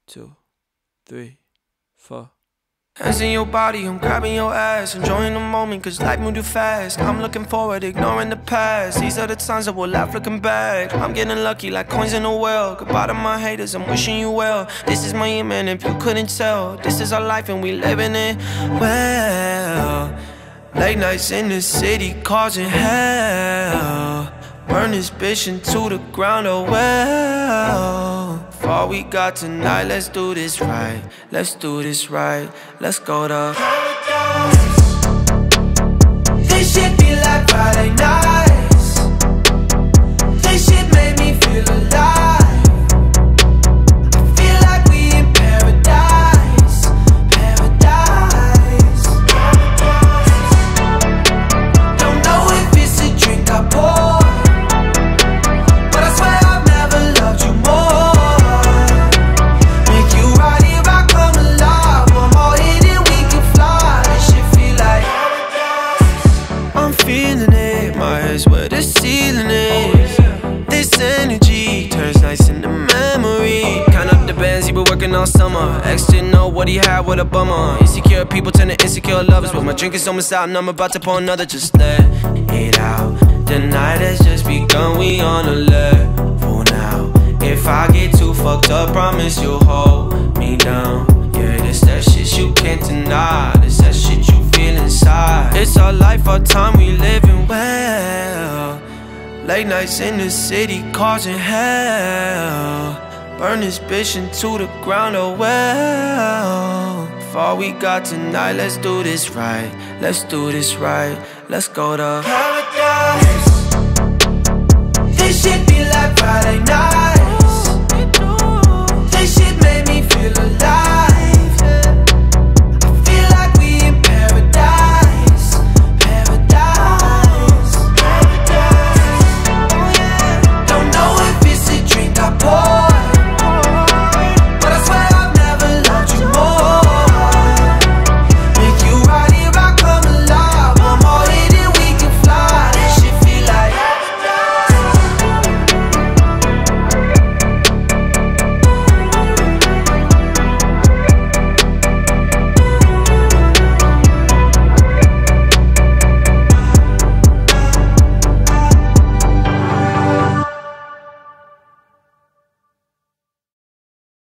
2, 3, 4. Hands in your body, I'm grabbing your ass, enjoying the moment cause life moved too fast. I'm looking forward, ignoring the past. These are the times that we'll laugh looking back. I'm getting lucky like coins in a well. Goodbye to my haters, I'm wishing you well. This is my aim, and if you couldn't tell, this is our life and we living it well. Late nights in the city causing hell. Burn this bitch into the ground, oh well. For all we got tonight, let's do this right. Let's do this right. Let's go to paradise. This shit feel like Friday nights. This shit made me feel alive. I feel like we in paradise. Paradise. Don't know if it's a drink I pour, but I swear I've never loved you more. Make you right here, I come alive. One more hit and we can fly. This shit feel like I'm feeling it. My head's where the ceiling is. This energy turns nights into memory. Count up the bands he been working all summer. Ex didn't know what he had, what a bummer. Insecure people turn to insecure lovers. But my drink is almost out and I'm about to pour another. Just let it out. The night has just begun, we on a level now. If I get too fucked up, promise you'll hold me down. Yeah, this that shit you can't deny. This that shit you feel inside. It's our life, our time, we living well. Late nights in the city causing hell. Burn this bitch into the ground, oh well. For all we got tonight, let's do this right. Let's do this right. Let's go to